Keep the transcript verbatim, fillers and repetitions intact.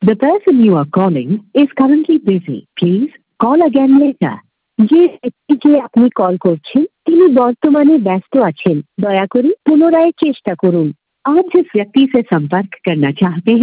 The person you are calling is currently busy. Please call again later. যে ব্যক্তিকে আপনি call করছেন তিনি বর্তমানে ব্যস্ত আছেন। দয়া করে পুনরায় চেষ্টা করুন। आप जिस व्यक्ति से संपर्क करना चाहते हैं